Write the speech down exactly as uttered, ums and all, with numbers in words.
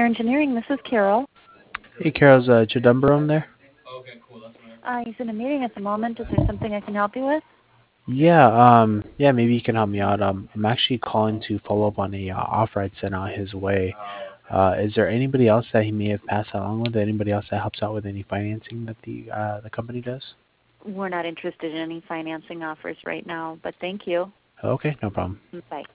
Pioneer Engineering. This is Carol. Hey, Carol's uh, Chidumbarum there? Uh, he's in a meeting at the moment. Is there something I can help you with? Yeah, um, yeah, maybe you can help me out. Um, I'm actually calling to follow up on a uh, offer I'd sent out his way. Uh, is there anybody else that he may have passed along with? Anybody else that helps out with any financing that the uh, the company does? We're not interested in any financing offers right now, but thank you. Okay, no problem. Bye.